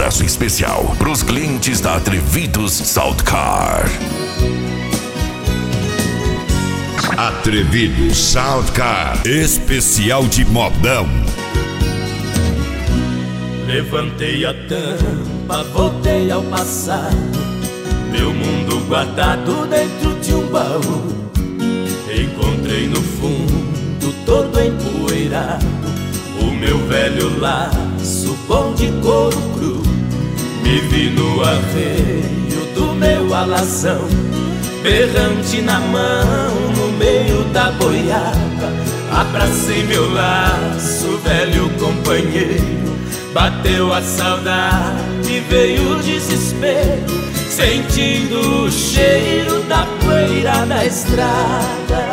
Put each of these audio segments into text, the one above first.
abraço especial para os clientes da Atrevidos Salt Car. Atrevidos Salt Car, especial de modão. Levantei a tampa, voltei ao passado, meu mundo guardado dentro de um baú. Encontrei no fundo, todo empoeirado, o meu velho laço bom de couro cru. Me vi no arreio do meu alazão, berrante na mão, no meio da boiada. Abracei meu laço, velho companheiro. Bateu a saudade, veio o desespero, sentindo o cheiro da poeira da estrada.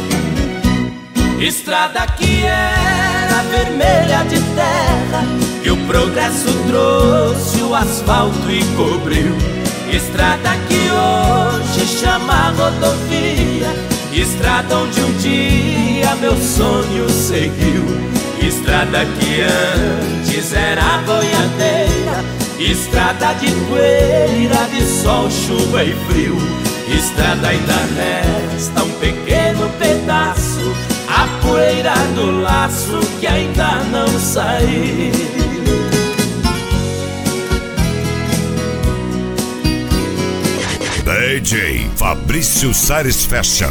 Estrada que era vermelha de terra, que o progresso trouxe o asfalto e cobriu. Estrada que hoje chama rodovia, estrada onde um dia meu sonho seguiu. Estrada que antes era boiadeira, estrada de poeira, de sol, chuva e frio. Estrada ainda resta um pequeno pedaço, a poeira do laço que ainda não saiu. DJ Fabrício Sares Fashion.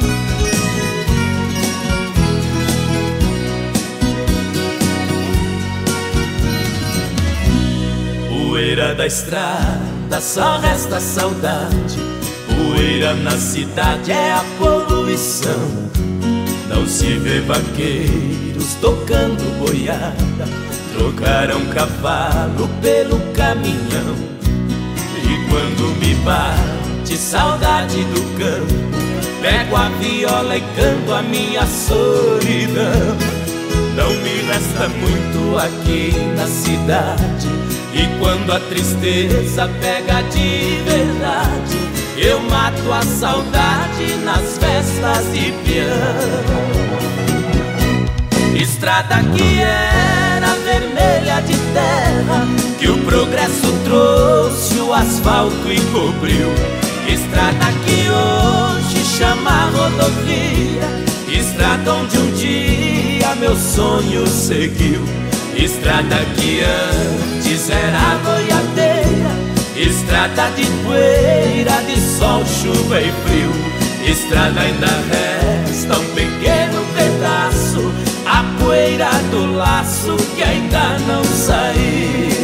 Poeira da estrada, só resta saudade. Poeira na cidade é a poluição. Não se vê vaqueiros tocando boiada, trocaram cavalo pelo caminhão. E quando me bate saudade do campo, pego a viola e canto a minha solidão. Não me resta muito aqui na cidade, e quando a tristeza pega de verdade, eu mato a saudade nas festas de peão. Estrada que era vermelha de terra, que o progresso trouxe o asfalto e cobriu. Estrada que hoje chama rodovia, estrada onde um dia meu sonho seguiu. Estrada que antes era boiadeira, estrada de poeira, de sol, chuva e frio. Estrada ainda resta um pequeno pedaço, a poeira do laço que ainda não saiu.